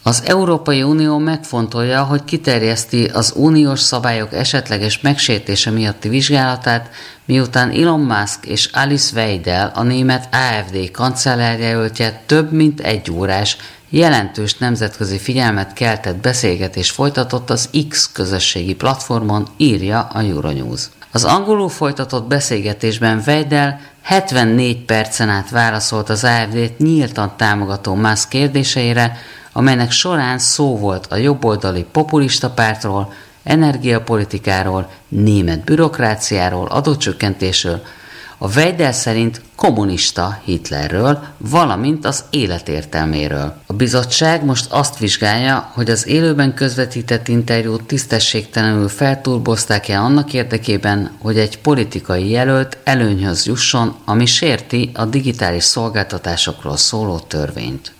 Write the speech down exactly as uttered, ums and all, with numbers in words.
Az Európai Unió megfontolja, hogy kiterjeszti az uniós szabályok esetleges megsértése miatti vizsgálatát, miután Elon Musk és Alice Weidel, a német á ef dé kancellárjelöltje több mint egy órás, jelentős nemzetközi figyelmet keltett beszélgetés folytatott az X közösségi platformon, írja a Euronews. Az angolul folytatott beszélgetésben Weidel hetvennégy percen át válaszolt az á ef dét nyíltan támogató Musk kérdéseire, amelynek során szó volt a jobboldali populista pártról, energiapolitikáról, német bürokráciáról, adócsökkentésről, a Weidel szerint kommunista Hitlerről, valamint az életértelméről. A bizottság most azt vizsgálja, hogy az élőben közvetített interjút tisztességtelenül felturbozták-e annak érdekében, hogy egy politikai jelölt előnyhöz jusson, ami sérti a digitális szolgáltatásokról szóló törvényt.